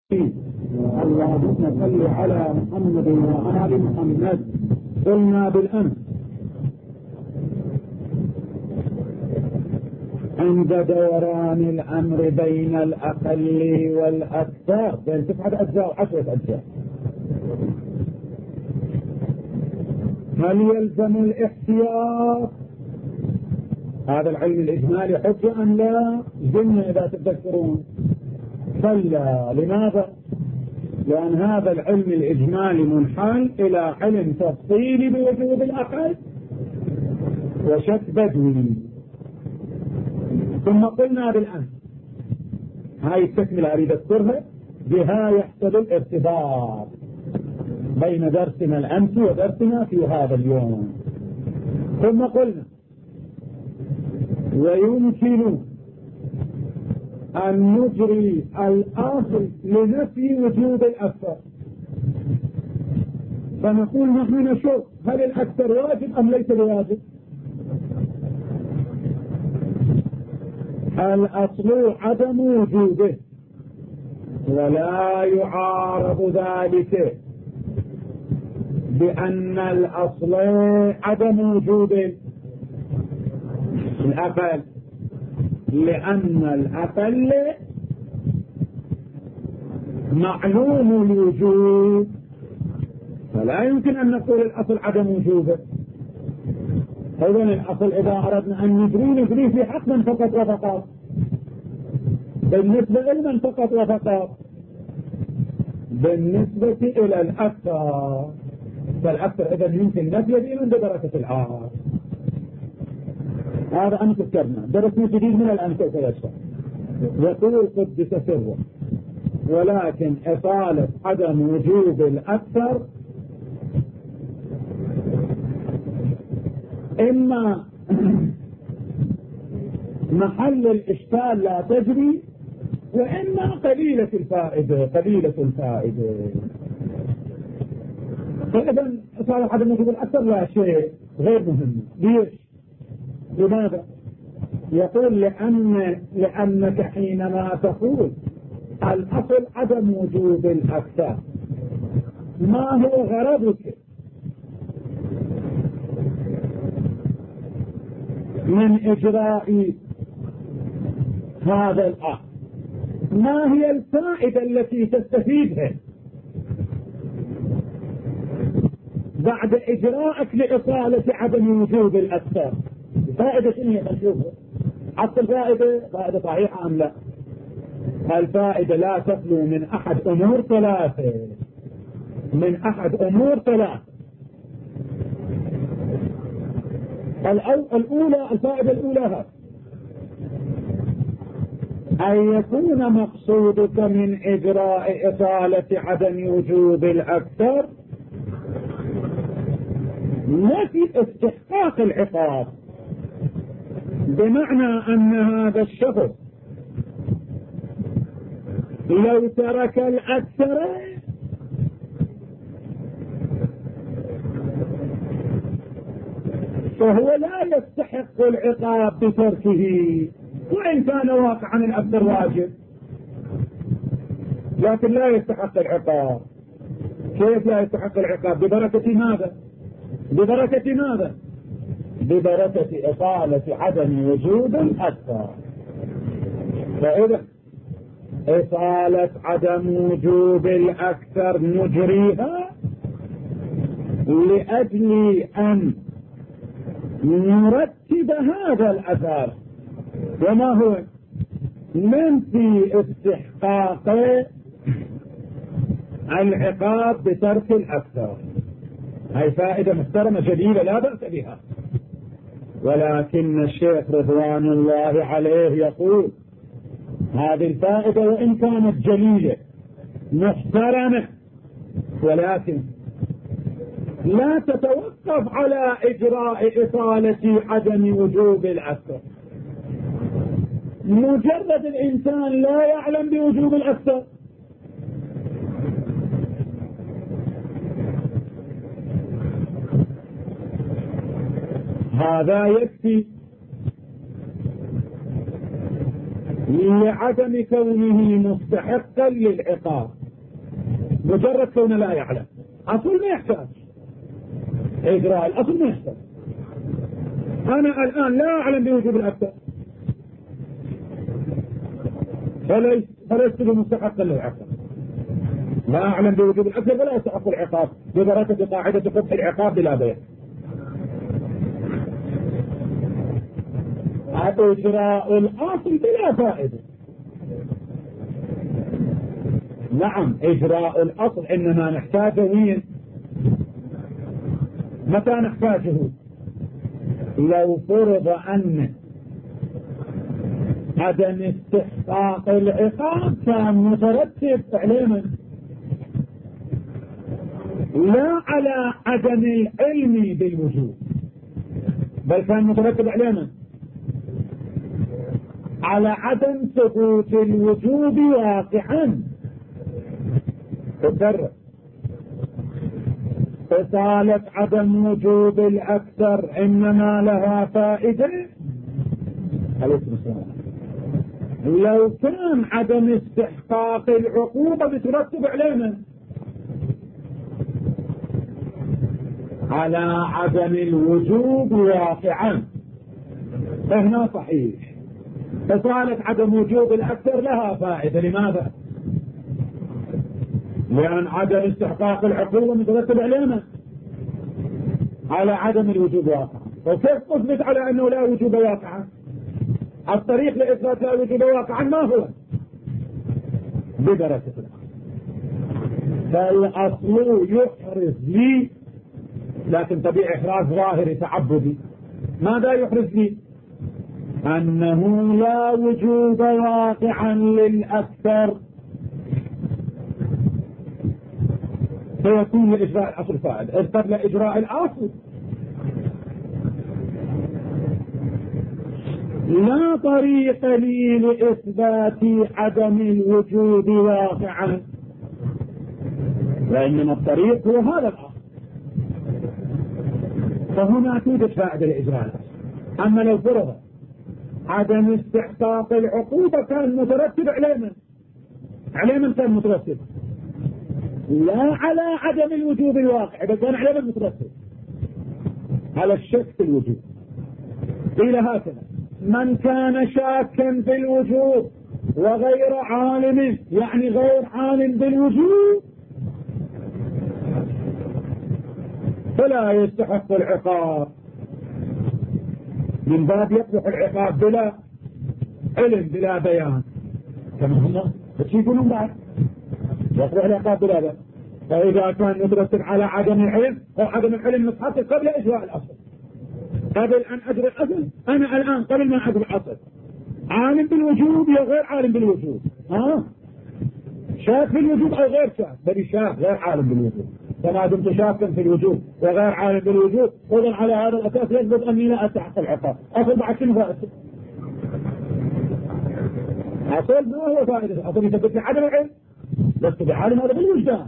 اللهم صل على محمد وآل محمد. قلنا بالأمس عند دوران الأمر بين الأقل والأكثر بين 9 أجزاء و10 أجزاء، هل يلزم الاحتياط؟ هذا العلم الإجمالي حجة أم لا؟ جنة إذا تتذكرون. كلا. لماذا؟ لأن هذا العلم الإجمالي منحل إلى علم تفصيلي بوجود الأقل وشك بدوي. ثم قلنا بالأمس هاي التكملة أريد أذكرها، بها يحصل الارتباط بين درسنا الأمس ودرسنا في هذا اليوم. ثم قلنا ويمكن أن نجري الأصل لنفي وجود الأكثر، فنقول نحن نشوف هل الأكثر واجب أم ليس بواجب. الأصل عدم وجوده ولا يعارض ذلك بأن الأصل عدم وجود الأقل، لأن الأقل معلوم الوجود، فلا يمكن أن نقول الأصل عدم وجوده. إذن الأصل إذا أردنا أن نجريه في حق من فقط وفقط، بالنسبة لمن فقط وفقط، بالنسبة إلى الأكثر، فالأكثر إذن يمكن نفيه من بدرجة العار. هذا أمس ذكرنا درسنا جديد من الأمس وسيشرح. يقول قدس سره ولكن إطالة عدم وجود الأكثر إما محل الإشكال لا تجري، وإما قليلة الفائدة. فإذا إطالة عدم وجود الأكثر لا شيء غير مهم. ليش؟ لماذا؟ يقول لأنك حينما تقول الأصل عدم وجود الأكثر، ما هو غرضك من إجراء هذا الأمر؟ ما هي الفائدة التي تستفيدها بعد إجراءك لإطالة عدم وجود الأكثر؟ الفائدة شنو هي؟ نشوفها. حتى الفائدة صحيحة أم لا؟ الفائدة لا تخلو من أحد أمور ثلاثة. الأولى، الفائدة الأولى أن يكون مقصودك من إجراء إطالة عدم وجود الأكثر نفي استحقاق العقاب، بمعنى أن هذا الشخص لو ترك الأكثر فهو لا يستحق العقاب بتركه، وإن كان واقعا الأكثر واجب، لكن لا يستحق العقاب. كيف لا يستحق العقاب؟ ببركة ماذا؟ ببركة إطالة عدم وجود الأكثر. فإذا إطالة عدم وجود الأكثر نجريها لأجل أن نرتب هذا الأثر، وما هو؟ ننفي استحقاق العقاب بترك الأكثر. هاي فائدة محترمة جديدة لا بأس بها، ولكن الشيخ رضوان الله عليه يقول هذه الفائدة وإن كانت جليلة محترمة، ولكن لا تتوقف على إجراء إطالة عدم وجوب الأكثر. مجرد الإنسان لا يعلم بوجوب الأكثر هذا يكفي. لعدم كونه مستحقا للعقاب، مجرد كونه لا يعلم. أصل ما يحتاج إجراء الأصل، ما يحتاج. أنا الآن لا أعلم بوجوب الأكثر فليس مستحقا للعقاب، لا أعلم بوجوب الأكثر فلا يستحق العقاب ببركة قاعدة قبح العقاب بلا بيع. إجراء الأصل بلا فائدة. نعم إجراء الأصل إنما نحتاجه وين؟ متى نحتاجه؟ لو فرض أن عدم استحقاق العقاب كان مترتب علما لا على عدم العلم بالوجوب، بل كان مترتب علما على عدم ثبوت الوجوب واقعا. تفرق إطالة عدم وجوب الأكثر إنما لها فائدة. لو كان عدم استحقاق العقوبة بترتب علينا على عدم الوجوب واقعا، فهنا صحيح إطالة عدم وجوب الأكثر لها فائدة. لماذا؟ لأن عدم استحقاق العقوبة مترتب علينا على عدم الوجوب واقعا. وكيف أثبت على أنه لا وجوب واقعا؟ الطريق لإثبات لا وجوب واقعا ما هو؟ بدرجة فالأصل يحرز لي، لكن طبيعي إحراز ظاهري تعبدي. ماذا يحرز لي؟ أنه لا وجوب واقعا للأكثر، فيكون لإجراء الأصل فائد. قبل إجراء الأصل لا طريق لي لإثبات عدم الوجوب واقعا، وإنما الطريق هو هذا الأصل، فهنا توجد فائدة لإجراء الأصل. أما لو فرض عدم استحقاق العقوبة كان مترتب على من كان مترتب؟ لا على عدم الوجوب الواقع، بل كان على من مترتب؟ على الشك في الوجوب. قيل هكذا: من كان شاكا في الوجوب وغير عالم، يعني غير عالم بالوجوب، فلا يستحق العقاب. من باب يصلح العقاب بلا علم بلا بيان، كما هم يقولون بعد يصلح العقاب بلا بيان. فإذا كان مترتب على عدم العلم أو عدم العلم متحقق قبل إجراء الأصل، قبل أن أجري الأصل، أنا الآن قبل ما أجري الأصل عالم بالوجوب يا غير عالم بالوجوب؟ شاك في الوجوب أو غير شاك؟ بل شاك غير عالم بالوجوب. فما دمت شاكا في الوجوب وغير عالم بالوجوب، إذن على هذا الأساس يثبت أني لا أستحق العقاب. أصل بعد شنو فائدة؟ أصل ما هو فائدة؟ أصل يثبت لي عدم العلم، لست بعالم هذا بالوجدان.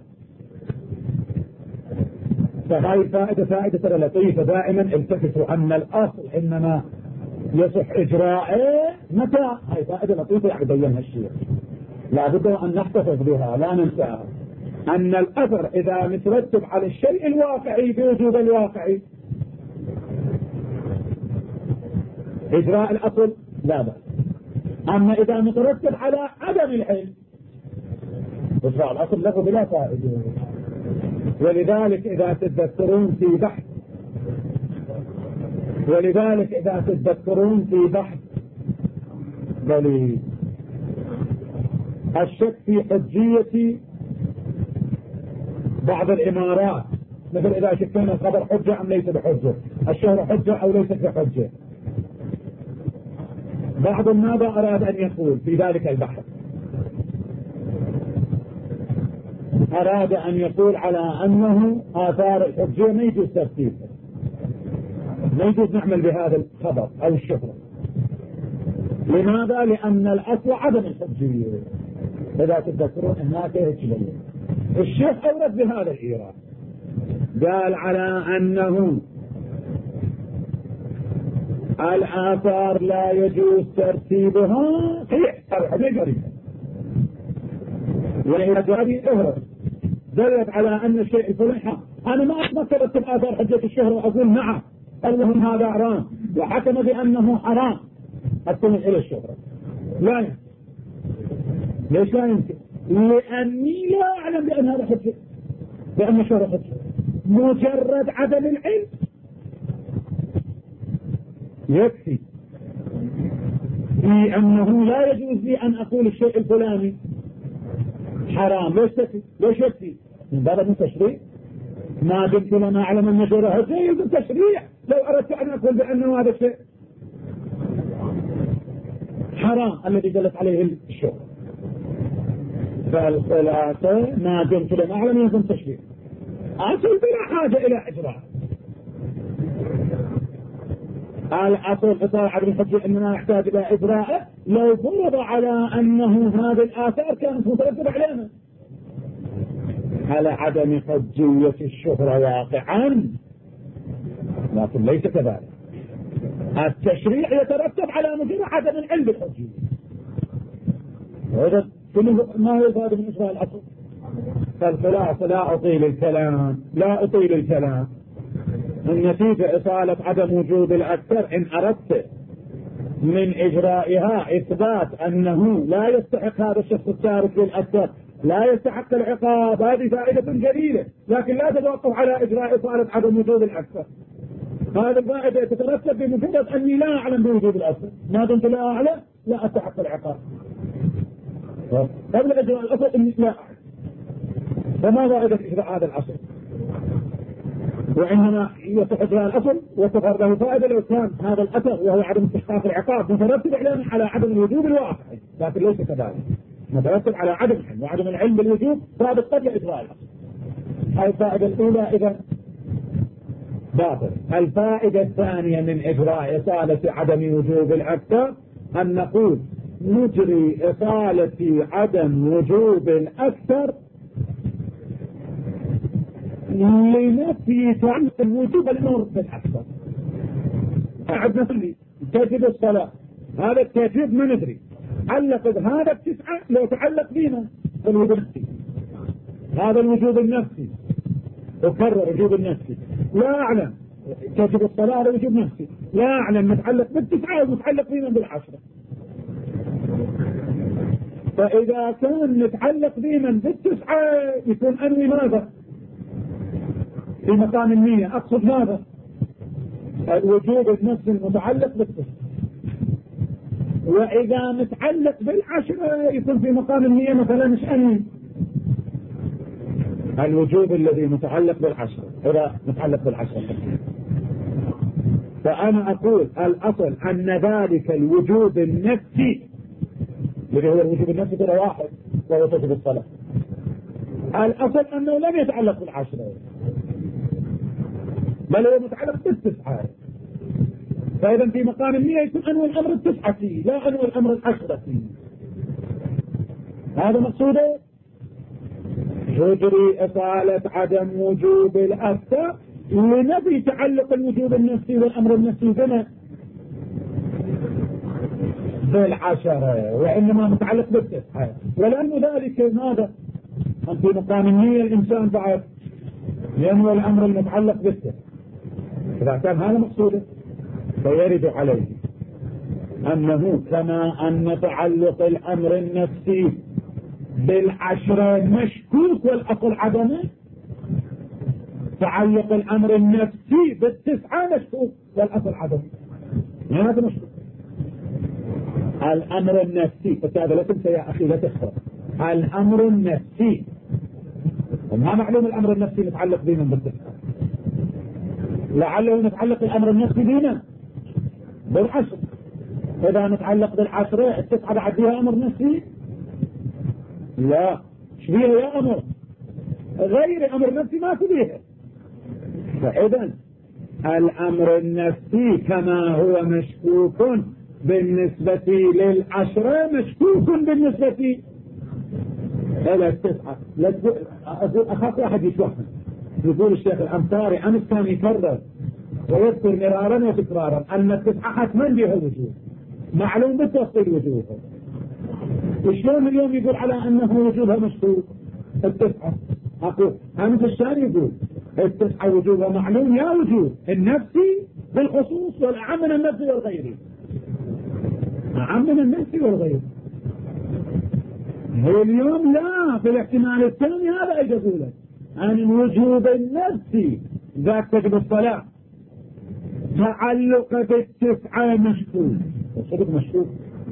فهذه الفائدة فائدة لطيفة. دائما التفتوا أن الأصل إنما يصح إجراءه متى. هذه فائدة لطيفة يعني بينها الشيء، لا بد أن نحتفظ بها لا ننساها. أن الأثر إذا مترتب على الشيء الواقعي بوجود الواقعي إجراء الأصل لا بأس. أما إذا مترتب على عدم العلم إجراء الأصل له بلا فائدة. ولذلك إذا تتذكرون في بحث بل الشك في حجية بعض الإمارات، مثل إذا شكينا الخبر حجة أم ليس بحجة، الشهر حجة أو ليست بحجة، بعض ماذا أراد أن يقول في ذلك البحث؟ أراد أن يقول على أنه آثار الحجية ما يجوز تفسيرها، ما يجوز نعمل بهذا الخبر أو الشهرة. لماذا؟ لأن الأصل عدم الحجية. إذا تذكرون هناك يتبين الشيخ أورد بهذا الإيراد، قال على أنه الآثار لا يجوز ترتيبها صحيح جريمة، وإذا جريمة أهرب دلت على أن الشيء الفلاني أنا ما أتذكر أكتب آثار حجة الشهر وأقول نعم اللهم هذا حرام وحكم بأنه حرام أستمع إلى الشهرة. لا يمكن. ليش لا يمكن؟ لأني لا أعلم بأن هذا حجة، بأن الشهرة حجة. مجرد عدم العلم يكفي في أنه لا يجوز لي أن أقول الشيء الفلاني حرام. ليش يكفي؟ من باب التشريع. ما دمت لما أعلم أن الشهرة جيد التشريع لو أردت أن أقول بأنه هذا الشيء حرام الذي دلت عليه الشهرة. فالخلاصة ما دمت لما أعلم أن يكون تشريع أصل بلا حاجة إلى إجراء. الأصل إطار عدم الحجة إننا نحتاج إلى إجراء لو فرض على أنه هذه الآثار كانت مترتبة علينا على عدم حجية الشهرة واقعا، لكن ليس كذلك. التشريع يترتب على مجرد عدم العلم بالحجية. وهذا ما هو هذا من إجراء الأصل. فالخلاصة لا أطيل الكلام. النتيجة إصالة عدم وجود الأكثر إن أردت من إجرائها إثبات أنه لا يستحق هذا الشخص التارك للأكثر لا يستحق العقاب. هذه فائدة جليلة، لكن لا تتوقف على إجراء إصالة عدم وجود الأكثر. هذه الفائدة تترتب بمجرد أني لا أعلم بوجود الأكثر. ما دمت لا أعلم لا أستحق العقاب. قبل إجراء الأصل إني لا أعلم. فما فائدة إجراء هذا الأصل؟ وإنما يصح إجراء الأصل وتظهر له فائدة لو كان هذا الأثر وهو عدم استحقاق العقاب مترتب عليه على عدم الوجوب الواقعي، لكن ليس كذلك. مترتب على عدم العلم، وعدم العلم بالوجوب رابط قبل إجراء الأصل. هذه الفائدة الأولى إذا باطل. الفائدة الثانية من إجراء إصالة عدم وجوب الأكثر أن نقول نجري إصالة عدم وجوب الأكثر لنفي تعلق الوجوب الأمر بالأكثر. عندنا اللي تجب الصلاة هذا التجب ما ندري علق هذا التسعة لو تعلق بنا الوجوب النفسي. هذا الوجوب النفسي أكرر وجوب النفسي لا أعلم تجب الصلاة هذا وجوب نفسي لا أعلم متعلق بالتسعة ومتعلق بنا بالعشرة. فإذا كان متعلق بنا بالتسعة يكون أنوي ماذا في مقام النية؟ أقصد ماذا؟ الوجوب النفسي المتعلق بالتسعة. وإذا متعلق بالعشرة يكون في مقام النية مثلا مش أنوي الوجوب الذي متعلق بالعشرة. إذا متعلق بالعشرة فأنا أقول الأصل أن ذلك الوجوب النفسي الذي هو الوجوب النفسي كده واحد وهو تجب الصلاة. الأصل أنه لم يتعلق بالعشرة بل هو متعلق بالتسعة. فإذا في مقام النية يكون أنوي الأمر التسعة لا أنوي الأمر العشرة. هذا مقصوده. تجري إصالة عدم وجوب الأكثر لنفي تعلق الوجوب النفسي والأمر النفسي بنا بالعشرة وإنما متعلق بالتسعة. ولأن ذلك ماذا؟ في مقام النية الإنسان بعد ينوي الأمر المتعلق بالتسعة. إذا كان هذا مقصوده فيرد عليه أنه كما أن تعلق الأمر النفسي بالعشرة مشكوك والأصل عدمه تعلق الأمر النفسي بالتسعة مشكوك والأصل عدمه. هذا مشكوك. الأمر النفسي هذا لا تنسى يا أخي لا تخفى الأمر النفسي وما معلوم الأمر النفسي متعلق بنا بالتسعة. لعله متعلق الأمر النفسي بنا بالعشر. إذا متعلق بالعشرة التسعة بعد فيها أمر نفسي لا شبيه يا أمر غير أمر نفسي ما فيه. فإذا الأمر النفسي كما هو مشكوك بالنسبة للعشرة مشكوك بالنسبة إلى التسعة. أخاف واحد يشوفنا يقول الشيخ الأمطاري أمس كان يكرر ويذكر مرارا وتكرارا أن التسعة حتما بها وجود معلوم بالتفصيل وجوبها. وشلون اليوم يقول على أنه وجوبها مشهور التسعة؟ أقول أمس الشان يقول التسعة وجوبها معلوم يا وجوب النفسي بالخصوص والأعم من النفسي والغيري، أعم من النفسي والغيري. هو اليوم لا، في الاحتمال الثاني هذا ايش اقول لك عن الوجوب النفسي ذاك تجب الصلاة تعلق بالتسعة مشكوك. الصدق مشكوك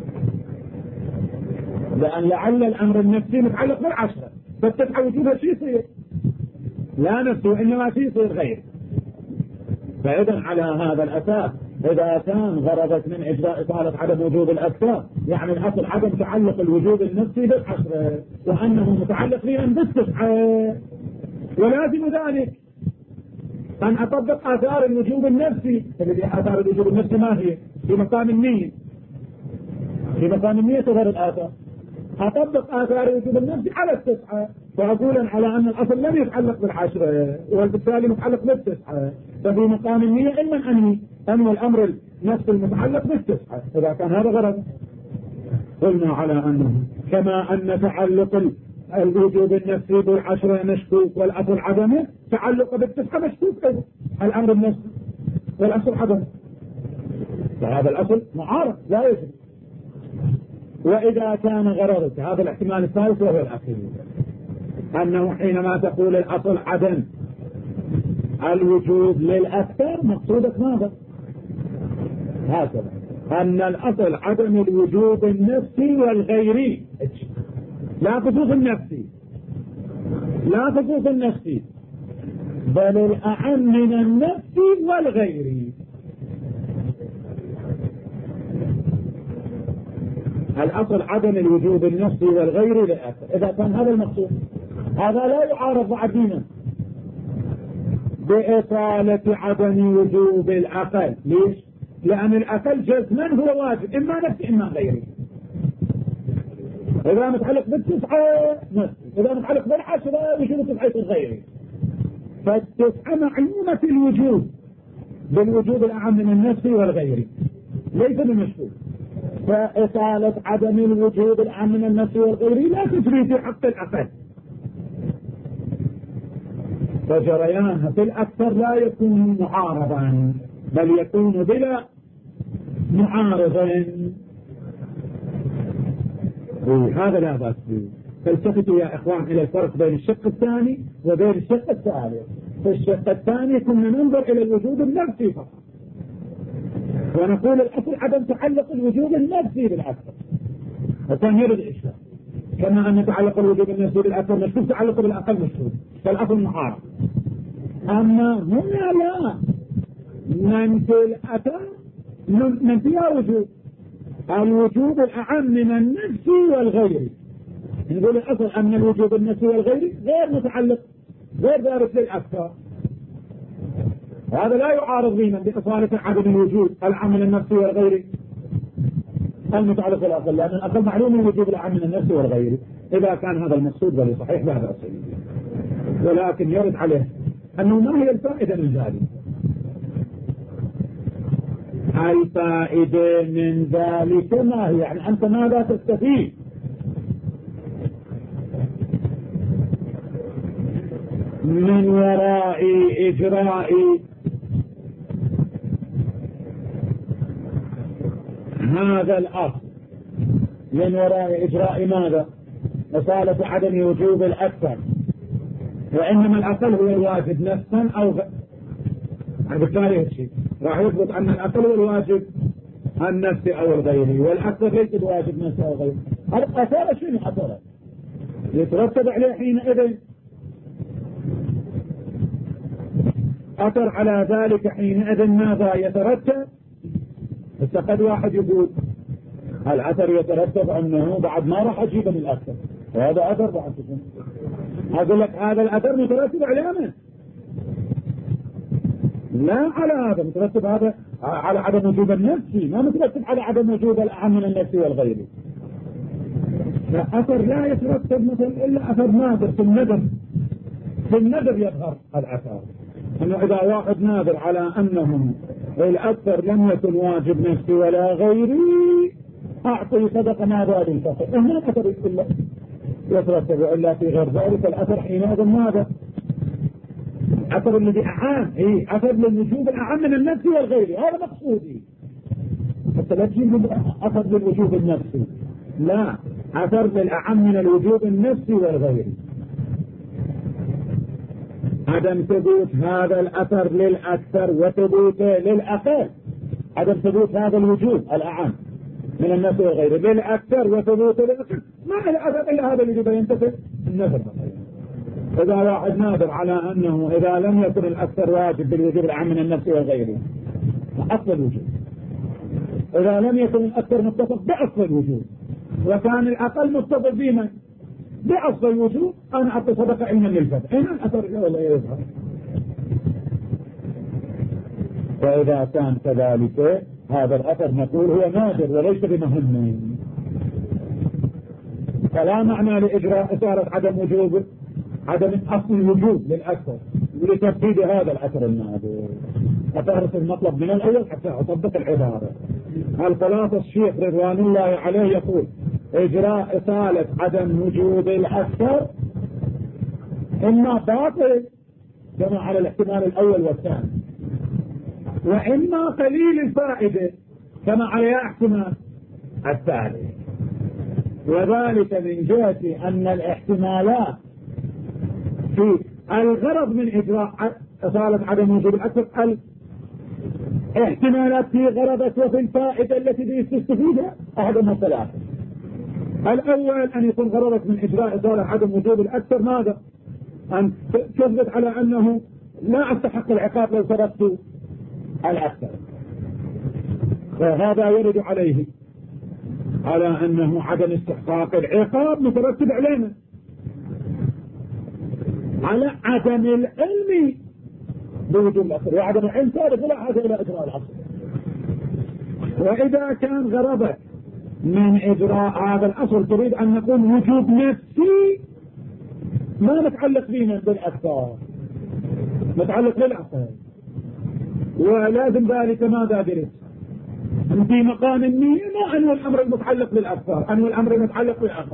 لأن لعل الأمر النفسي متعلق بالعشرة، فالتسعة وجوبها شيء يصير لا نفسي وإنما شيء يصير غير. فإذا على هذا الأساس إذا كان غرضت من إجراء إطالة عدم وجوب الأكثر يعني الأصل عدم تعلق الوجوب النفسي بالعشرة وأنه متعلق فيها بالتسعة، ولازم ذلك أن أطبق آثار الوجوب النفسي. الذي آثار الوجوب النفسي ما هي؟ في مقام النية، في مقام النية تظهر الآثار. أطبق آثار الوجوب النفسي على التسعة فأقول على أن الأصل لم يتعلق بالعشرة وبالتالي متعلق بالتسعة، ففي مقام النية إما أنوى الأمر النفس المتعلق بالتسعة إذا كان هذا غرض. قلنا على أنه كما أن تعلق الوجوب النفسي بالعشرة مشكوك والأصل عدمه، تعلق بالتسعة مشكوك أيضا الأمر النفسي والأصل عدمه، فهذا الأصل معارض لا يجب. وإذا كان غرضك هذا الاحتمال الثالث وهو الأخير أنه حينما تقول الأصل عدم الوجوب للأكثر مقصودك ماذا؟ هكذا أن الأصل عدم الوجوب النفسي والغيري، لا خصوص النفسي، لا خصوص النفسي بل الأعم من النفسي والغيري. الأصل عدم الوجوب النفسي والغيري للأكثر إذا كان هذا المقصود. هذا لا يعارض بعدين بإطالة عدم وجوب الأقل. ليش؟ لأن الأقل جزما هو واجب إما نفسي إما غيري. إذا متعلق بالتسعة نفسي، إذا متعلق بالعشرة وجوب التسعة غيري. فالتسعة معلومة الوجوب بالوجوب الأعم من النفسي والغيري ليس بمشهور. فإطالة عدم الوجوب الأعم من النفسي والغيري لا تجري في حق الأقل، فجريانها في الأكثر لا يكون معارضا بل يكون بلا معارض. هذا لا بأس به. فالتفتوا يا إخوان إلى الفرق بين الشق الثاني وبين الشق الثالث. في الشق الثاني كنا ننظر إلى الوجوب النفسي فقط ونقول الأصل عدم تعلق الوجوب النفسي بالأكثر، وكان يرد الإشكال كما أن تعلق الوجوب النفسي بالأكثر مشكوك تعلق بالأقل مشكوك فالأصل معارض. أما هنا لا، ننفي الأثر ننفيها وجوب الوجوب الأعم من النفسي والغيري. نقول الأصل أن الوجوب النفسي والغيري غير متعلق غير دارس للأكثر، وهذا لا يعارض ضمنا بإصالة عدم الوجوب الأعم من النفسي والغيري المتعلق بالأصل، لأن الأصل معلوم الوجوب الأعم من النفسي والغيري. إذا كان هذا المقصود بل صحيح بعد أصل، ولكن يرد عليه أنه ما هي الفائدة من ذلك؟ الفائدة من ذلك ما هي؟ يعني أنت ماذا تستفيد؟ من وراء إجراء هذا الأصل، من وراء إجراء ماذا؟ إصالة عدم وجوب الأكثر، وإنما الأقل هو الواجب نفسا أو بالتالي الشيء راح يثبت أن الأقل هو الواجب النفسي أو الغيري، والأكثر ليس الواجب نفسي أو غيري. هذا أثر شنو أثر يترتب عليه حينئذ؟ أثر على ذلك حينئذ ماذا يترتب؟ بس قد واحد يقول الأثر يترتب أنه بعد ما راح أجيب من الأكثر، وهذا أثر بعد تكون أقول لك هذا الأثر مترتب على من؟ لا على هذا، مترتب هذا على عدم وجوب النفسي، ما مترتب على عدم وجوب الأعم من النفسي والغيري. فأثر لا يترتب مثلا إلا أثر نادر في الندر، في الندر يظهر الأثر، أنه إذا واحد ناظر على أنه الأكثر لم يكن واجب نفسي ولا غيري أعطي صدقة ما بال الفقر، هنا الأثر إلا يترتب، إلا في غير ذلك الأثر حينئذ ماذا؟ أثر الذي أعام، أثر للوجوب الأعام من النفس والغيري، هذا مقصودي. حتى لا تجيب أثر للوجوب النفسي، لا، أثر للأعام من الوجوب النفسي والغيري. عدم ثبوت هذا الأثر للأكثر وثبوته للأقل، عدم ثبوت هذا الوجوب الأعام من النفس والغيري للأكثر وثبوته للأقل، ما الأثر إلا هذا الذي بينتفع النفر. إذا واحد نادر على أنه إذا لم يكن الأكثر واجب بالوجوب الأعام من النفس والغيري أصل الوجوب، إذا لم يكن الأكثر متصف بأصل الوجوب وكان الأقل متصف بما بأصل الوجوب، أنا أعطي صدقة علما للفتح، هنا الأثر ولا يظهر. وإذا كان كذلك هذا الأثر نقول هو نادر وليس بمهم، فلا معنى لإجراء إثارة عدم أصل الوجوب للأكثر لتفقيد هذا الأثر النادر. أتعرف المطلب من الأول حتى أطبق العبارة. الخلاصة الشيخ رضوان الله عليه يقول إجراء إطالة عدم وجود الأكثر إما باطل كما على الاحتمال الأول والثاني، وإما قليل الفائدة كما على احتمال الثالث، وذلك من جهة أن الاحتمالات في الغرض من إجراء إطالة عدم وجود الأكثر الاحتمالات في غرضك وفي الفائدة التي تستفيدها أحدهم الثلاثة. الأول أن يكون غرضك من إجراء إطالة عدم وجود الأكثر ماذا؟ أن تثبت على أنه لا أستحق العقاب لو تركت الأكثر، وهذا يرد عليه على أنه عدم استحقاق العقاب مترتب علينا على عدم العلم بوجود الأكثر، وعدم العلم ثابت ولا حاجة إلى إجراء الأكثر. وإذا كان غرضك من إجراء هذا الأصل تريد أن نقول وجود نفسي ما متعلق بنا بالأكثر، متعلق بالأكثر، ولازم ذلك ماذا درس في مقام النية، ما أنه الأمر المتعلق بالأكثر، أنه الأمر المتعلق بالأكثر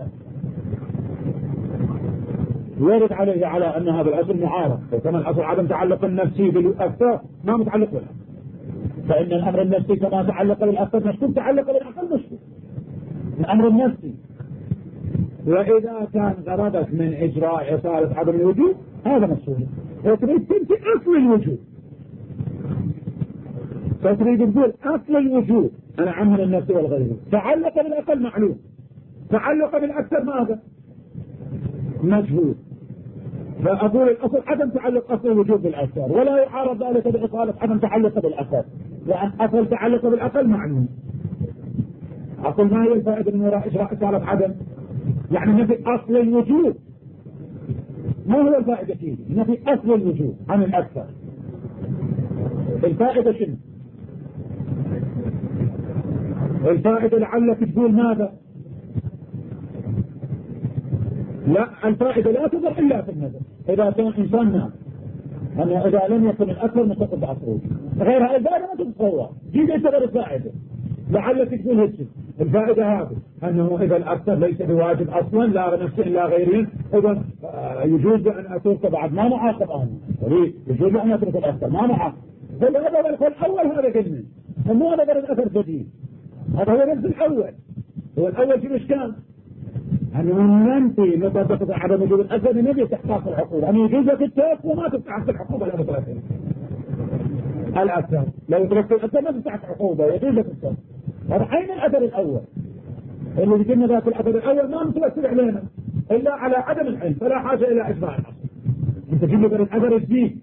يرد عليه على أن هذا الأصل معارض، كما الأصل عدم تعلق النفسي بالأكثر ما متعلق بالأكثر، فإن الأمر النفسي كما تعلق بالأكثر مشكوك تعلق بالأقل مشكوك الأمر النفسي. وإذا كان غرضك من إجراء إطالة عدم الوجود هذا مقصود، وتريد تنتي أصل الوجود، فتريد تقول أصل الوجود أنا عمل النفس والغير، تعلق بالأقل معلوم، تعلق بالأكثر ماذا؟ مجهول. فأقول الأصل عدم تعلق أصل الوجود بالأكثر، ولا يعارض ذلك بإطالة عدم تعلق بالأكثر، لأن أصل تعلق بالأقل معلوم. أقول ما هي الفائدة من وراء إجراء إطالة عدم؟ يعني نفي أصل الوجود، ما هو الفائدة فيه؟ نفي أصل الوجود عن الأكثر. الفائدة شنو؟ الفائدة لعلك تقول ماذا؟ لا، الفائدة لا تظهر إلا في النظر إذا كان إنسان نام، أنه إذا لم يكن الأكثر مستقل بعصره غيرها الفائدة ما تتصور، جيد يعتبر الفائدة لعلك تقول هيك. الفائدة هذه أنه إذا الأكثر ليس بواجب أصلا لا نفسه لا غيرين، إذا يجوز أن أترك بعد ما نعاقب أنا، يجوز أن أترك الأكثر ما نعاقب. فالأول هذا قلنا مو هذا غير الأثر جديد، هذا هو نفس الأول. هو الأول في مشكال أنه ننتي نطبق عدم وجود الأكثر نبي استحقاق العقوبة، أن يجوز لك التوك وما تستحق العقوبة لا متركه الأكثر، لو تركت الأكثر ما تستحق عقوبة يجوز لك التوك. هذا عين الأثر الأول اللي بيجينا ذاك الأثر الأول ما مترتب علينا إلا على عدم العلم، فلا حاجة إلى إجراء الأصل. أنت تجيب لك الأثر الجديد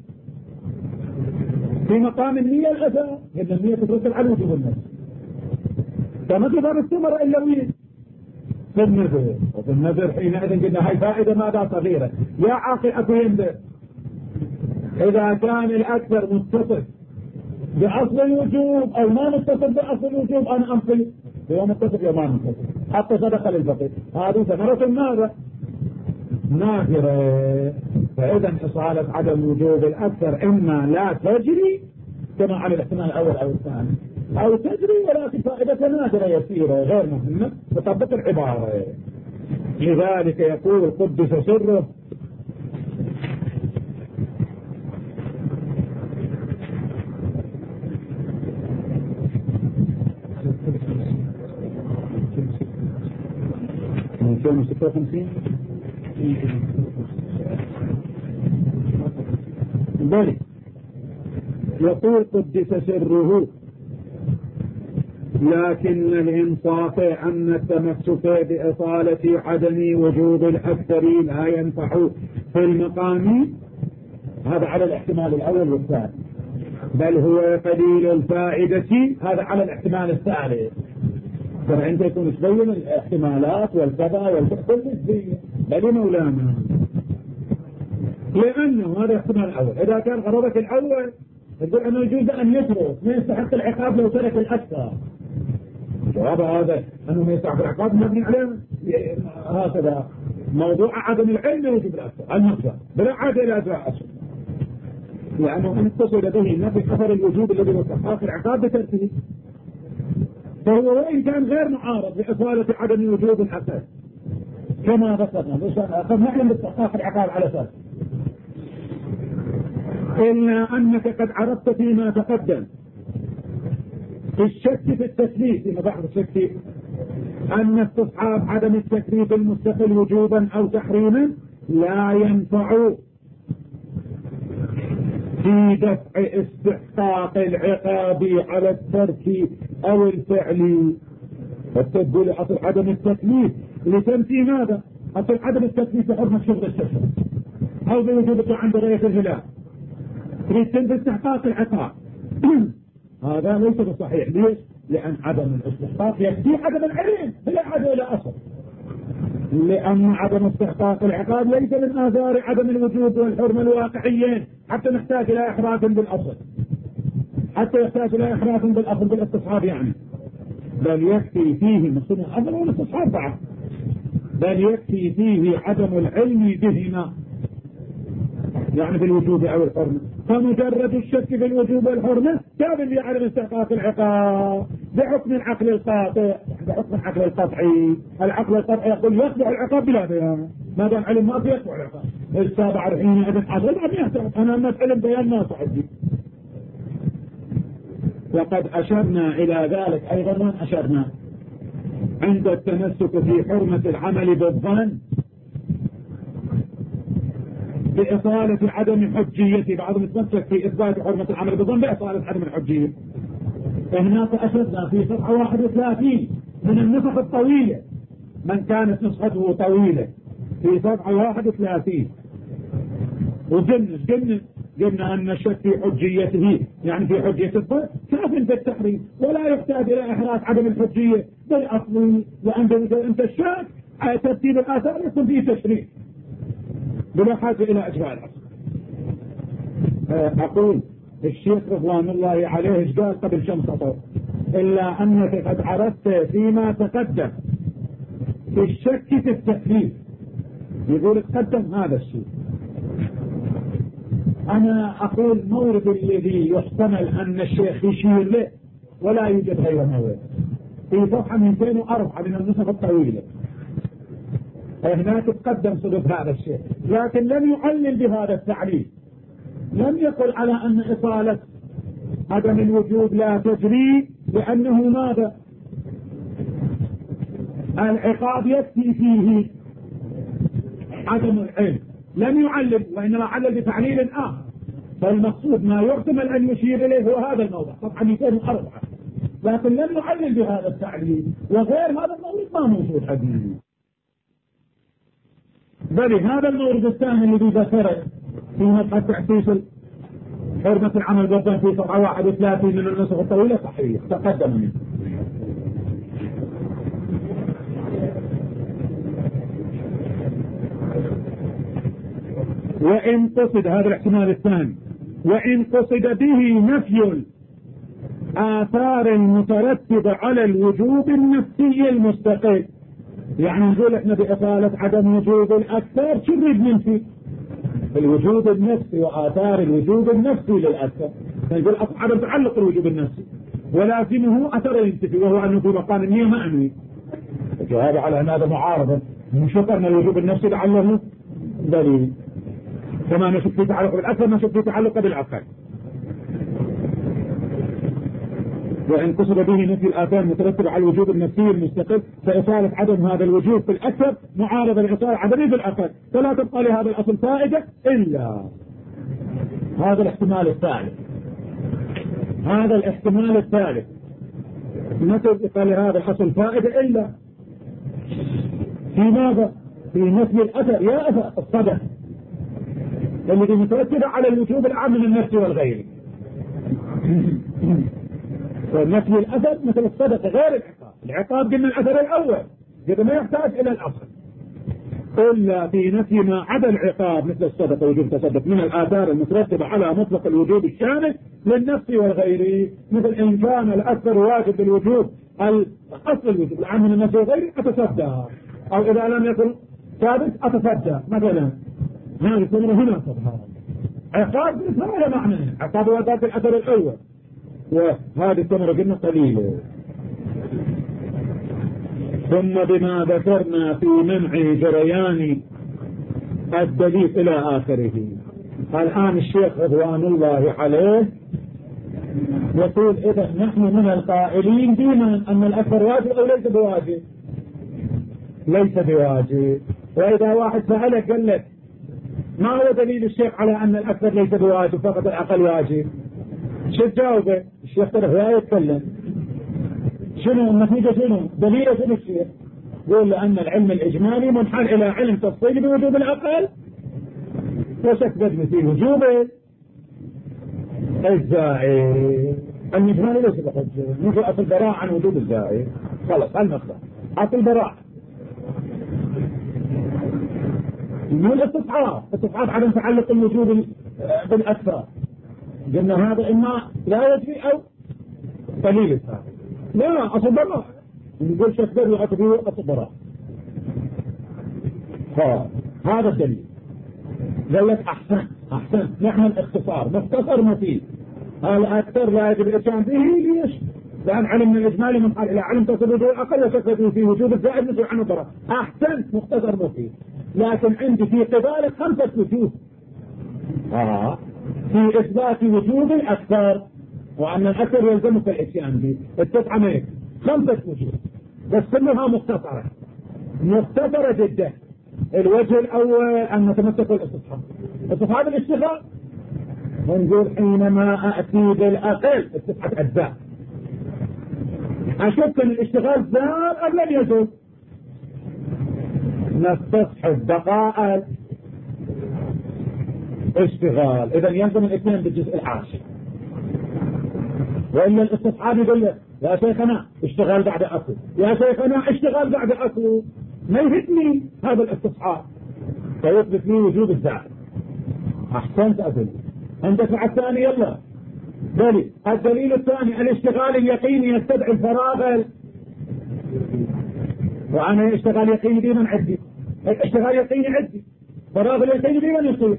في مقام النية الأثر، لأن النية تترتب على وجوب النفس، فما تظهر الثمرة إلا وين؟ في النذر. وفي النذر حينئذ قلنا هاي فائدة ماذا صغيرة يا عاقل أكو ينذر. إذا كان الأكثر متصف بأصل الوجوب أو ما متصف بأصل الوجوب أنا أمضي هو متصف يوم ما متصف حتى صدق للفقير، هذه ثمرة ماذا؟ نافرة. فإذا إصالة عدم وجوب الأكثر إما لا تجري كما على الاحتمال الأول أو الثاني، أو تجري ولكن فائدة نادرة يسيرة غير مهمة تطبق العبارة. لذلك يقول قدس سره: بل يقول قدس سره: لكن الإنصاف أن التمسك بإصالة عدم وجوب الأكثر لا ينفع في المقام، هذا على الاحتمال الأول والثاني، بل هو قليل الفائدة، هذا على الاحتمال الثالث. ترى أنت يكون تبين الاحتمالات والكذا والكل نسبية، بل مولانا، لأنه هذا احتمال الأول. إذا كان غرضك الأول تقول أنه يجوز أن يترك ما يستحق العقاب لو ترك الأكثر، جواب هذا أنه ما يستحق العقاب مبني عليه هكذا موضوع عدم العلم يجب الأكثر المقدار بلا عادة إلى أدراء أسر، لأنه أن اتصل به نفي خبر الوجوب الذي يستحق العقاب بتركه، فهو وإن كان غير معارض لإصالة عدم وجوب الأكثر كما ذكرنا، قد نعلم باستحقاق العقاب على أساس، إلا أنك قد عرفت فيما تقدم في الشك في التكليف، فيما بعد الشك أن استصحاب عدم التكليف المستقل وجوبا أو تحريما لا ينفع في دفع استحقاق العقاب على الترك أو الفعل. فتقول أصل عدم التكليف لتنفي ماذا؟ أصل عدم التكليف بحرمة شغل السفر أو بوجوب عند رؤية الهلال، تريد تنفي استحقاق العقاب هذا ليس بصحيح. ليش؟ لأن عدم الاستحقاق يكفي عدم العلم بلا عادة إلى أصل، لأن عدم استحقاق العقاب ليس من آثار عدم الوجوب والحرمة الواقعيين حتى نحتاج إلى إحراف بالأصل، حتى يحتاج إلى إحراف بالأصل بالاستصحاب يعني، بل يكفي فيه مصنع الأصل والاستصحاب بعد، بل يكفي فيه عدم العلم بهما يعني بالوجوب أو الحرمة. فمجرد الشك في الوجوب والحرمة كامل لعدم استحقاق العقاب بحكم العقل القاطع، بحكم العقل القطعي. العقل القطعي يقول يتبع العقاب بلا بيان، ما دام علم ما يتبع العقاب. السابع الحين إذن عقل ما يحتاج، أنا ما علم بيان ما صعدي. وقد أشرنا إلى ذلك أيضا، من أشرنا عند التمسك في حرمة العمل بالظن بإصالة عدم حجية، بعضهم يتمسك في إثبات حرمة العمل بالظن بإصالة عدم الحجية. فهناك أشرنا في صفحة 31 من النسخ الطويلة، من كانت نسخته طويلة في صفحة 31 قلنا أن الشك في حجيته يعني في حجية الظن كاف بالتحريم، ولا يحتاج إلى إحراز عدم الحجية بالأصل، وأنت الشك ترتيب الآثار يكون فيه تشريع بلا حاجة إلى أجراء الأصل. أقول الشيخ رضوان الله عليه ايش قال قبل كم سطر؟ إلا أنك قد عرفت فيما تقدم في الشك في التكليف، يقول تقدم هذا الشيء. أنا أقول مورد الذي يحتمل أن الشيخ يشير له ولا يوجد غير مورد في صفحة 204 من النسخ الطويلة، هناك تقدم صدق هذا الشيء، لكن لم يعلل بهذا التعليل، لم يقل على أن إصالة عدم الوجوب لا تجري لأنه ماذا؟ العقاب يكفي فيه عدم العلم، لم يعلل وإنما علل بتعليل آخر. فالمقصود ما يحتمل أن يشير إليه هو هذا الموضع صفحة 204، لكن لم يعلل بهذا التعليل، وغير هذا المورد ما موجود حديث. بل هذا المورد الثاني الذي ذكره في مبحث تحسيس حرمة العمل بالظن في صفحة 31 من النسخ الطويلة صحيح تقدم منه. وإن قصد هذا الاحتمال الثاني، وإن قصد به نفي الآثار المترتبة على الوجوب النفسي المستقل، يعني نقول احنا بإطالة عدم وجوب الأكثر شو نريد ننفي؟ الوجود النفسي وآثار الوجود النفسي للأثر. نقول عدم تعلق الوجود النفسي ولازمه أثر ينتفي، وهو أنه في مقام النية ما أنوي. الجواب على أن هذا معارضة، نشوف أن الوجود النفسي لعله دليل، كما نشوف في تعلق بالأثر نشوف في تعلق بالعقل. وإن قصد به نفي الآثار المترتبة على الوجود النفسي المستقل فإصالة عدم هذا الوجود في الأثر معارضة لإصالة عدمه في الأثر، فلا تبقى لهذا الأصل فائدة إلا هذا الاحتمال الثالث. هذا الاحتمال الثالث ما تبقى لهذا الأصل فائدة إلا في ماذا؟ في نفي الأثر. يا أثر الصدق الذي مترتبة على الوجود العام من النفس والغير. ونفي الأثر مثل الصدقة غير العقاب. العقاب قلنا الأثر الأول إذا ما يحتاج إلى الأصل، إلا في نفي ما عدا العقاب مثل الصدقة وجوب تصدق من الآثار المترتبة على مطلق الوجود الشامل للنفس والغير، مثل إن كان الأثر واجب بالوجود الأصل الوجود العام من النفس والغير أتصدق، أو إذا لم يكن ثابت أتصدق مثلا. هذه الثمرة هنا تظهر عقاب مثل معنى عقاب وذات الأثر الأول، وهذه الثمرة قلنا قليلة. ثم بما ذكرنا في منع جريان الدليل إلى آخره. الآن الشيخ رضوان الله عليه يقول إذا نحن من القائلين ديما أن الأثر واجب أو ليس بواجب؟ ليس بواجب. وإذا واحد سألك قال لك ما هو دليل الشيخ على أن الأثر ليس بواجب فقط الأقل واجب؟ شو تجاوبه؟ الشيخ ترى لا يتكلم. شنو النتيجة؟ شنو دليل؟ شنو الشيخ يقول لأن العلم الإجمالي منحل إلى علم تفصيلي بوجوب الأقل وشك بدل في وجوب الزائد. الإجمالي ليس بحجة، نجي أصل براء عن وجوب الزائد. خلص هالنقطة أصل براء. من الاستصحاب عدم تعلق الوجوب بالأكثر. قلنا هذا إما لا يجري أو قليل الثاني. لا أصل براء، نقول شك بدل أصل براء. هذا الدليل. قال لك أحسن نحن الاختصار مختصر مفيد. الأكثر لا يجب الإتيان به. ليش؟ لأن علم الإجمالي منحل إلى علم تصل وجوب الأقل وشك في وجوب الزائد مثل عنه براء. أحسن مختصر مفيد. لكن عندي في قبالك 5 وجوه في إثبات وجوب الأكثر وأن الأكثر يلزمك الإتيان به. التسعة ميك 5 وجوه بس كلها مختصرة جدا. الوجه الأول أن نتمسك بالاستصحاب. استصحاب الاشتغال نقول حينما أأتي بالأقل 9 أجزاء أشك أن الاشتغال زال أم لم يزل، نستصحب بقاء اشتغال. إذا يلزم الاثنين بالجزء العاشر. وإلا الاستصحاب يقول لك يا شيخنا اشتغال بعد أكل، يا شيخنا اشتغال بعد أكل، ما يهدني هذا الاستصحاب فيثبت لي وجود الزائد. أحسنت أدل. عندك مع الثاني يلا دليل. الدليل الثاني الاشتغال اليقيني يستدعي الفراغ. وأنا اشتغال يقيني ديما عدي، اشتغال يقيني عدي، فراغ اليقيني ديما يصير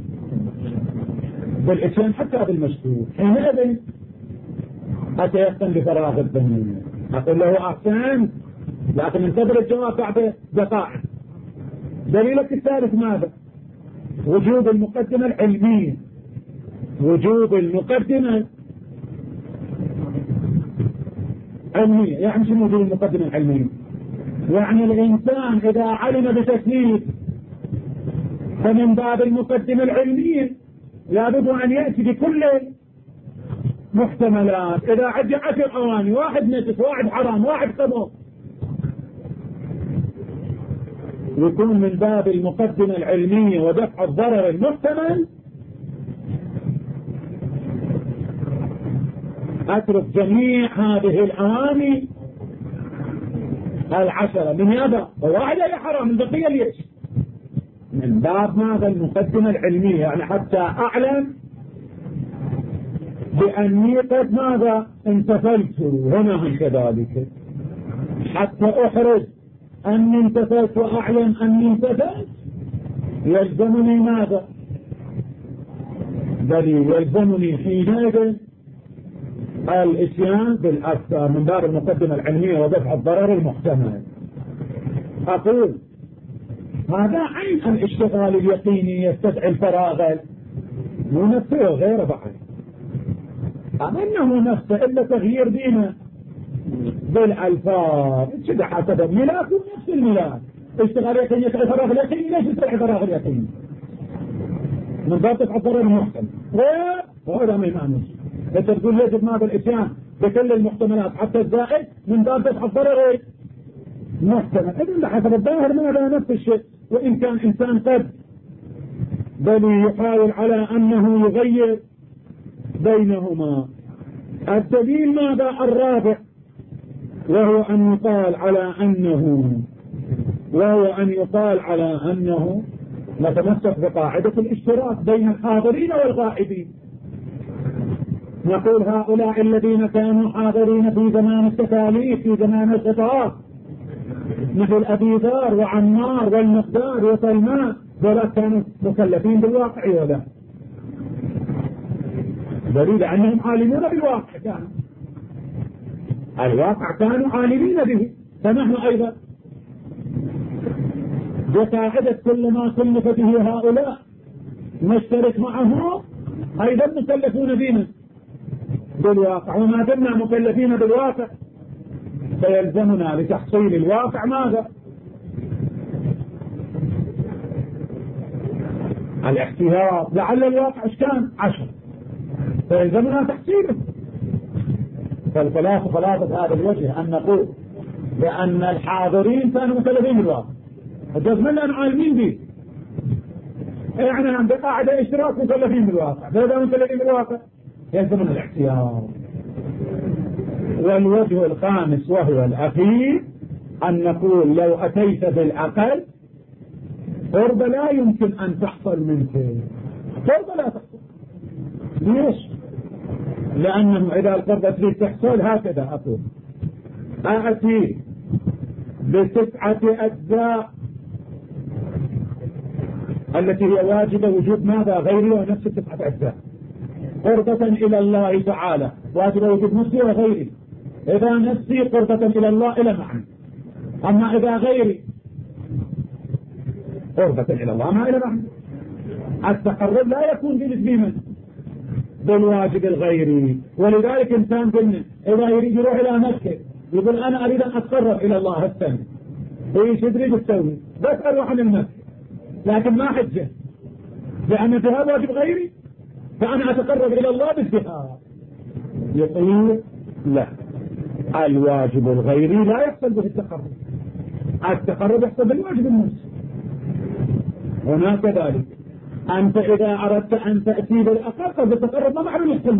بالإتيان حتى بالمشهور. حينئذ أتيقن بفراغ الذهن. أقول له أحسن، لكن انتظر الجواب بعد دقائق. دليلك الثالث ماذا؟ وجوب المقدمة العلمية. وجوب المقدمة علمية. يعني شنو وجوب المقدمة العلمية؟ يعني الإنسان إذا علم بتكليف فمن باب المقدمة العلمية لابد أن يأتي بكل محتملات. إذا عدي 10 أواني، واحد نجس، واحد حرام، واحد خمر، يكون من باب المقدمة العلمية ودفع الضرر المحتمل أترك جميع هذه الأواني 10 من هذا وواحد أي حرام من بقية ليش؟ من باب ماذا؟ المقدمة العلمية. يعني حتى أعلم بأني قد ماذا؟ انتفلت هنا هم كذلك، حتى أحرج أني انتفلت وأعلم أني انتفلت يلزمني ماذا؟ بل يلزمني حينئذ الاتيان بالأكثر من باب المقدمة العلمية ودفع الضرر المحتمل. أقول هذا عين الاشتغال اليقيني يستدعي الفراغ ونفسه غير بعد، أنه نفسه إلا تغيير دينه بالألفاظ كده حسب الملاك ونفس الملاك. اشتغال يقيني يستدعي فراغ اليقيني، ليش يستدعي فراغ اليقيني؟ من باب دفع الضرر المحتمل. وهذا ما يمعنى انت تقول يجب ماذا الاتيان بكل المحتملات حتى الزائد من باب دفع الضرر محتمل. إذن حسب الظاهر ماذا نفس الشيء، وإن كان إنسان قد بل يحاول على أنه يغير بينهما. الدليل ماذا الرابع، وهو أن يقال على أنه نتمسك بقاعدة الاشتراك بين الحاضرين والغائبين. نقول هؤلاء الذين كانوا حاضرين في زمان التكاليف في زمان الخطاب مثل أبي ذر وعمار والمقدار وسلمان، ولا كانوا مكلفين بالواقع ولا دليل أنهم عالمون بالواقع، كانوا الواقع كانوا عالمين به. فنحن أيضا بقاعدة كل ما كلف به هؤلاء نشترك معهم أيضا مكلفون بنا بالواقع، وما دمنا مكلفين بالواقع فيلزمنا لتحصيل الواقع ماذا؟ الاحتياط. لعل الواقع ايش كان 10 فيلزمنا تحصيله. فالخلاصة هذا الوجه أن نقول بأن الحاضرين كانوا مكلفين بالواقع، الجزم لنا عالمين به، يعني عند قاعدة اشتراك مكلفين بالواقع، فإذا مكلفين بالواقع يلزمنا الاحتياط. والوجه الخامس وهو الأخير أن نقول لو أتيت بالعقل قرب لا يمكن أن تحصل منك، قرب لا تحصل. ليش؟ لأنه إذا القرب تريد تحصل هكذا أقول أأتي ب9 أجزاء التي هي واجبة وجود ماذا غيري ونفس 9 أجزاء قربة إلى الله تعالى، واجبة وجود نفسي وغيري. إذا نفسي قربة إلى الله إلى معنى، أما إذا غيري قربة إلى الله ما إلى معنى. التقرب لا يكون بنسبة بالواجب الغيري. ولذلك إنسان قلنا إذا يريد يروح إلى مكة يقول أنا أريد أن أتقرب إلى الله السنة، إيش تريد تسوي؟ بس أروح عن المكة، لكن ما حجة لأن الذهاب واجب غيري فأنا أتقرب إلى الله بالذهاب. يقول لا، الواجب الغيري لا يحصل به التقرب، التقرب يحصل بالواجب النفسي. هنا كذلك أنت إذا أردت أن تأتي بالأقل قد تتقرب ما معلوم يحصل،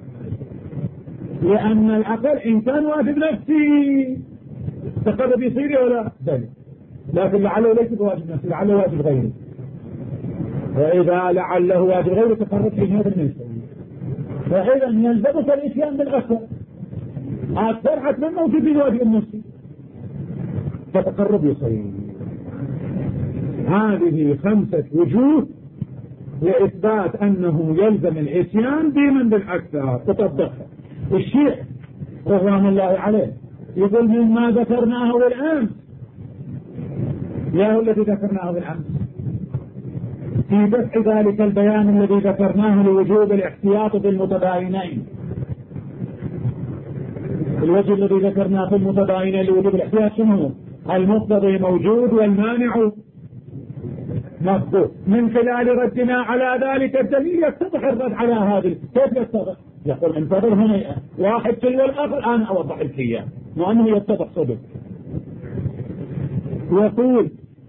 لأن الأقل إن كان واجب نفسي تقرب يصير ولا ذلك، لكن لعله ليس بواجب نفسي، لعله واجب غيري. وإذا لعله واجب غيري تقرب في هذا النفسي، فإذا يلزمك الإتيان بالأكثر، أكثر حتما موجود بالواجب النفسي فتقرب يصير. هذه 5 وجوه لإثبات أنه يلزم الإتيان ديما بالأكثر تطبقها. الشيخ رضوان الله عليه يقول مما ذكرناه بالأمس، يا الذي ذكرناه بالأمس في دفع ذلك البيان الذي ذكرناه لوجوب الاحتياط بالمتباينين. الوجه الذي ذكرناه في المتباينين لوجوب الاحتياط شنو؟ المقتضي موجود والمانع مفقود. من خلال ردنا على ذلك الدليل يتضح الرد على هذه. كيف يتضح؟ يقول انتظر هنا واحد تلو الآخر، أنا أوضح لك إياه وأنه يتضح صدق. يقول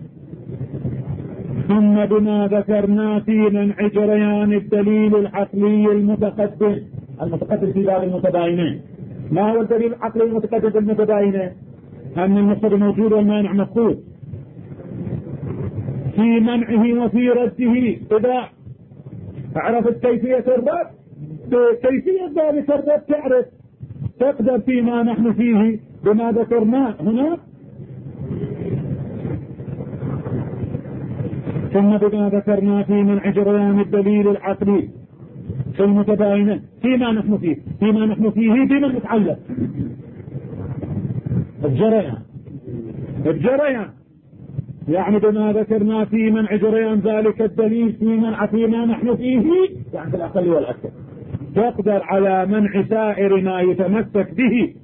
ثم بما ذكرنا في منع جريان الدليل العقلي المتقدم في باب المتباينين. ما هو الدليل العقلي المتقدم في المتباينين؟ أن المقتضي موجود والمانع مفقود. في منعه وفي رده إذا عرفت كيفية الرد بكيفية ذلك الرد تعرف تقدر فيما نحن فيه بما ذكرناه هنا. ثم بما ذكرنا في منع جريان الدليل العقلي في المتباينة فيما نحن فيه، فيما نحن فيه بما نتعلق الجريان يعني بما ذكرنا في منع جريان ذلك الدليل في منع فيما نحن فيه يعني بالأقل والأكثر. تقدر على منع سائر ما يتمسك به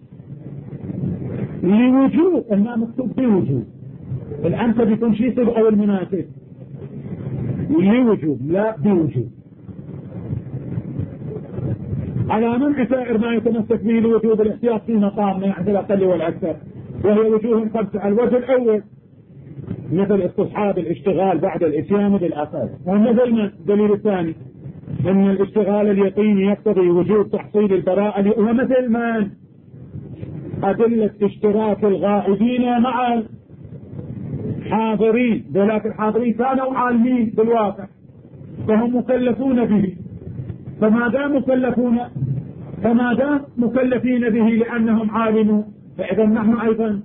لوجوب ما مكتوب بوجوب، الأنت بيكون شيء صدق أو المناسب لوجوب لا بوجوب، على منع سائر ما يتمسك به لوجوب الاحتياط في مقام يعني بالأقل والأكثر، وهي وجوه خمسة. الوجه الأول مثل استصحاب الاشتغال بعد الاتيان بالأقل، ومثل الدليل الثاني ان الاشتغال اليقيني يقتضي وجوب تحصيل البراءة، ومثل من أدلة اشتراك الغائبين مع الحاضرين، ذلك الحاضرين كانوا عالمين بالواقع فهم مكلفون به، فما دام مكلفين به لأنهم عالمون فإذا نحن أيضا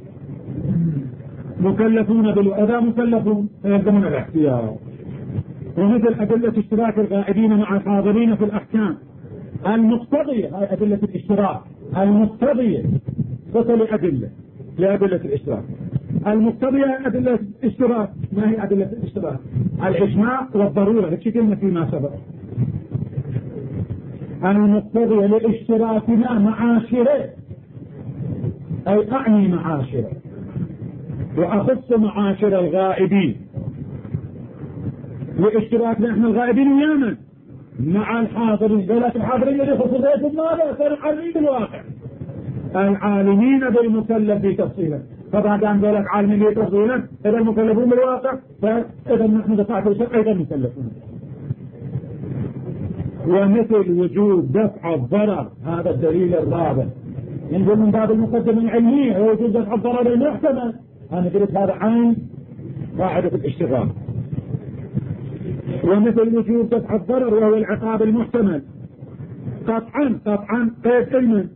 مكلفون بالوضع مكلفون فيلزمون الاحتياط. ومثل أدلة اشتراك الغائبين مع الحاضرين في الأحكام المقتضية، هاي أدلة الاشتراك المقتضية فصل أدلة لأدلة الاشتراك المقتضية أدلة الاشتراك. ما هي أدلة الاشتراك؟ الإجماع والضرورة، هذه كلمة فيما سبق. المقتضية لاشتراكنا معاشرة، أي أعني معاشرة وأخص معاشر الغائبين، لاشتراكنا نحن الغائبين ياما مع الحاضرين، ذلك الحاضرين اللي خصوصيتهم ماذا؟ كانوا عالمين بالواقع، العالمين بالمكلف بتفصيلا، طبعا كان ذلك عالمين بتفصيلا إذا المكلفون بالواقع فإذا نحن دفعت الشرع أيضا مكلفون. ومثل وجوب دفع الضرر، هذا الدليل الرابع ينزل من باب المقدمة العلمية، ووجوب دفع الضرر المحتمل. أنا قلت هذا عين قاعدة الاشتغال. ومثل وجوب دفع الضرر وهو العقاب المحتمل قطعا قيد أيمن،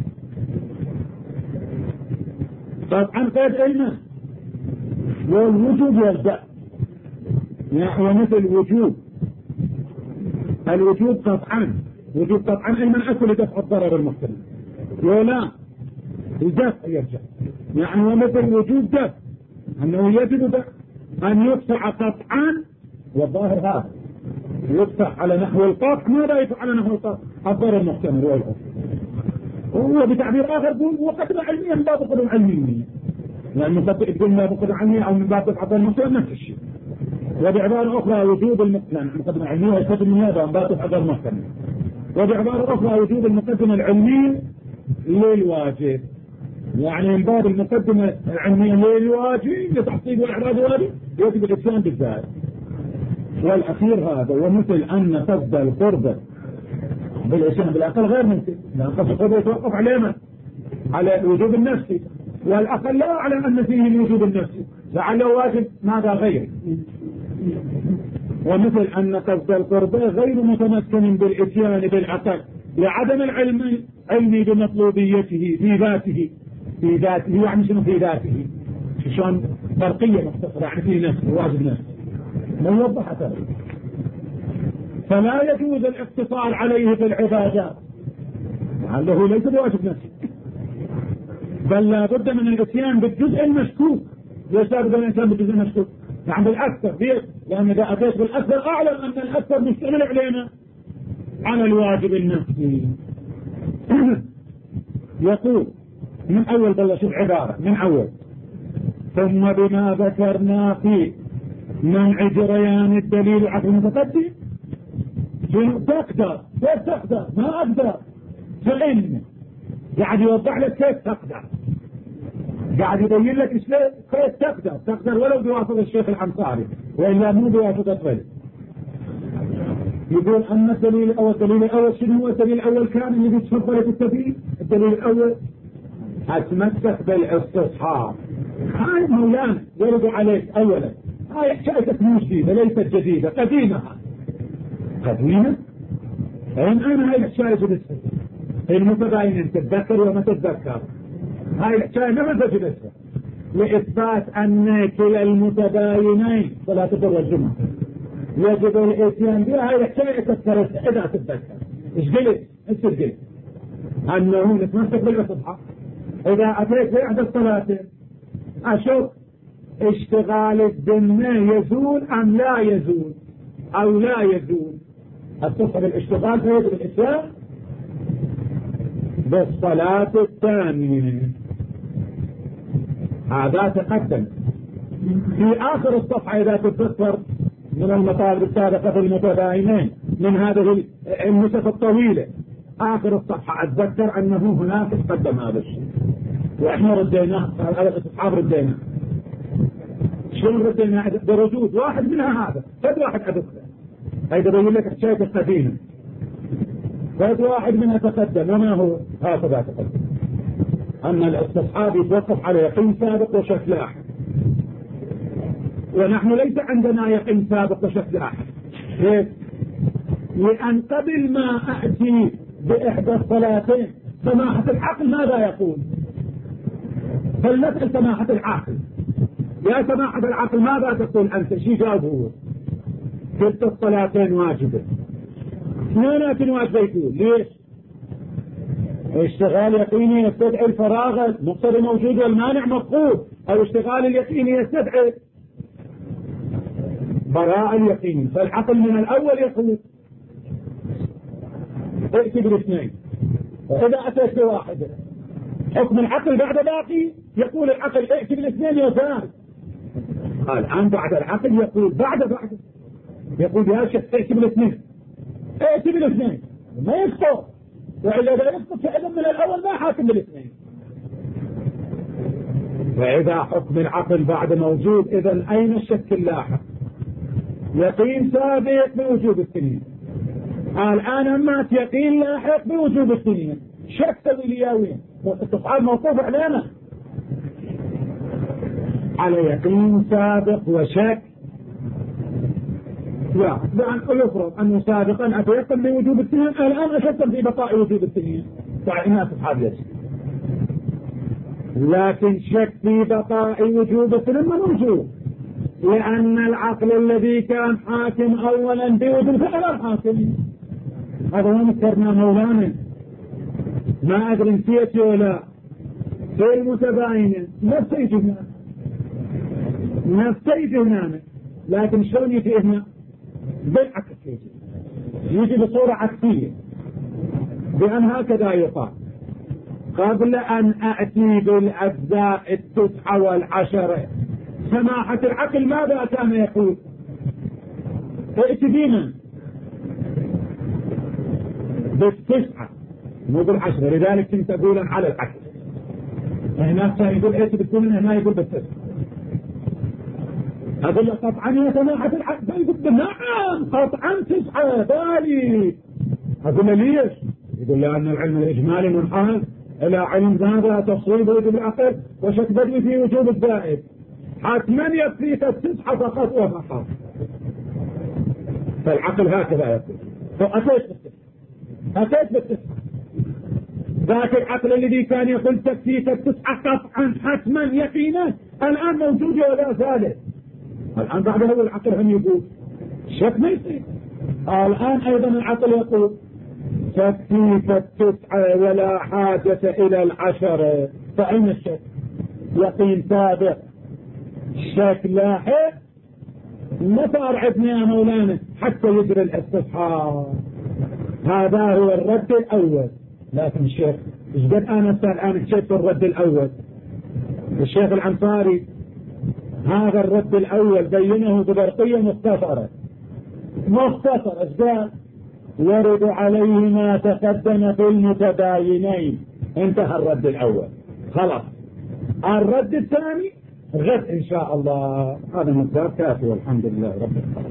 قطعا قيد أيمن والوجوب يبدأ يعني. ومثل وجوب الوجوب قطعا، وجوب قطعا أيمن أكل دفع الضرر المحتمل، ولا الدفع يرجع يعني. ومثل وجوب دفع أنه يجب أن يدفع قطعا، والظاهر هذا يدفع على نحو القطع، ماذا يدفع على نحو القطع؟ الضرر المحتمل والعقاب. هو بتعبير آخر يقول وقدمة علمية من باب قدمة علمية، لأنه قد تقول من باب قدمة علمية أو من باب دفع الضرر المحتمل نفس الشيء. وبعبارة أخرى وجوب المقدمة العلمية يستخدم النيابة من باب دفع الضرر المحتمل. وبعبارة أخرى وجوب المقدمة العلمية للواجب، يعني من باب المقدمة العلمية للواجب لتحصيل وإعراض واجب يجب الإتيان بالذات. والأخير هذا ومثل أن قصد القربة بالإتيان بالأقل غير ممكن، لأن قصد القربة يتوقف على على الوجوب النفسي، والأقل لا على أن فيه الوجوب النفسي لعله واجب ماذا غير. ومثل أن قصد القربة غير متمكن بالإتيان بالأقل لعدم العلم بمطلوبيته في ذاته يعني شنو في ذاته؟ شلون فرقية مختصرة يعني في نفسه واجب نفسه ما يوضح هذا. فلا يجوز الاقتصار عليه في العبادات لعله ليس بواجب نفسه، بل لا بد من الاتيان بالجزء المشكوك. ليس لا بد من الاتيان بالجزء المشكوك يعني بالأكثر، لأن إذا أتيت بالأكثر أعلم أن الأكثر مشتمل علينا على الواجب النفسي. يقول من أول بلش العبارة من أول ثم بما ذكرنا في منع جريان الدليل عقل المتقدم تقدر كيف تقدر ما أقدر، فإن قاعد يوضح لك كيف تقدر، قاعد يبين لك كيف تقدر ولو بواسطة الشيخ العنصاري وإلا مو بواسطة غيره. يقول أن الدليل الأول شنو هو؟ الدليل الأول كان اللي بيتفضل في التدليل. الدليل الأول أتمسك بالاستصحاب. هاي مولانا يرد عليك أولا هاي حكاية مو جديدة ليست جديدة قديمة. أنا هاي الحكاية جديدة المتباينين تتذكر وما تتذكر. هاي الحكاية ما جديدة لإثبات أن كلا المتباينين صلاة الظهر والجمعة يجب الاتيان بها. هاي الحكاية تذكرتها إذا تتذكر. إيش قلت؟ إيش قلت؟ أنه نتمسك بالإصحاح. إذا أتيت لإحدى الصلاتين أشوف اشتغال الذمة يزول أم لا يزول أو لا يزول. أتصل بالاشتغال فيجب الإتيان بالصلاة الثانية. هذا تقدم في آخر الصفحة إذا تتذكر من المطالب السابقة في المتباينين من هذه النسخ الطويلة. آخر الصفحة أتذكر أنه هناك تقدم هذا الشيء وإحنا رديناه. هذا الأصحاب رديناه. شلون رديناه؟ بردود واحد منها هذا فد واحد أدخله. هيدا بيقول لك حكاية السفينة. فد واحد منها تقدم. وما هو هكذا تقدم أن الاستصحاب يتوقف على يقين سابق وشك لاحق. ونحن ليس عندنا يقين سابق وشك لاحق. ليش؟ لأن قبل ما أأتي بإحدى الصلاتين سماحة العقل ماذا يقول؟ فلنسأل سماحة العقل. يا سماحة العقل ماذا تقول أنت؟ شي جاوب هو. كلتا الصلاتين واجبة. اثنيناتين واجبة يقول. ليش؟ اشتغال يقيني يستدعي الفراغ المقتضي موجود والمانع مفقود، أو اشتغال اليقيني يستدعي براء اليقين. فالعقل من الأول يقول ائتي بالاثنين. وإذا أتيت بواحدة حكم العقل بعد باقي يقول العقل ائتي بالاثنين يزال. الآن بعد العقل يقول بعد يقول يا شيخ ائتي بالاثنين. ائتي بالاثنين ما يسقط. وإذا لا يسقط فإذا من الأول ما حاكم بالاثنين. فإذا حكم العقل بعد موجود إذا أين الشك اللاحق؟ يقين سابق بوجوب السنين. الآن أما يقين لاحق بوجوب السنين. شك تولياوين والاستصحاب موقوف علينا على يقين سابق وشك. لا لأن يفرض أنه سابقا أتيقن بوجوب السنين الآن أشك في بقاء وجوب السنين فإنها استصحاب يسير. لكن شك في بقاء وجوب السنين موجود لأن العقل الذي كان حاكم أولا بوجوب فعل الحاكم. هذا ما مذكرنا مولانا. ما أدري نسيت ولا في المتباينة نفس هنا لكن شلون يجي هنا؟ بالعكس يجي بصورة عكسية بأن هكذا يقال قبل أن أأتي بالأجزاء 9 و10 سماحة العقل ماذا كان يقول؟ ائت بنا بال9 مو بال10. لذلك كنت أقولا على العكس. هناك كان يقول ائت بال8 هنا يقول بال9. أقول له قطعا يا سماحة العقل. يقول نعم قطعا 9 بالي. أقول له ليش؟ يقول لأن العلم الإجمالي منحاز إلى علم هذا تصويب وجوب العقل وشك بدوي في وجوب الزائد. حتما يكفيك 9 فقط وفقط. فالعقل هكذا يقول. أتيت بال9 ذاك العقل الذي كان يقول تكفيك 9 قطعا حتما يقينا الآن موجود ولا زالت. الآن بعد هو العقل هم يقول شك ما يصير. الآن أيضا العقل يقول تكفيك 9 ولا حاجة إلى 10. فأين الشك؟ يقين سابق شك لاحق. ما صار عندنا يا مولانا حتى يجري الاستصحاب. هذا هو الرد الأول. لكن الشيخ ايش قد أنا الآن حكيت الرد الأول. الشيخ العنصاري هذا الرد الأول بينه ببرقية مختصرة. ايش قال؟ يرد عليه ما تقدم في المتباينين. انتهى الرد الأول خلاص. الرد الثاني غد إن شاء الله. هذا مقدار كافي والحمد لله رب العالمين.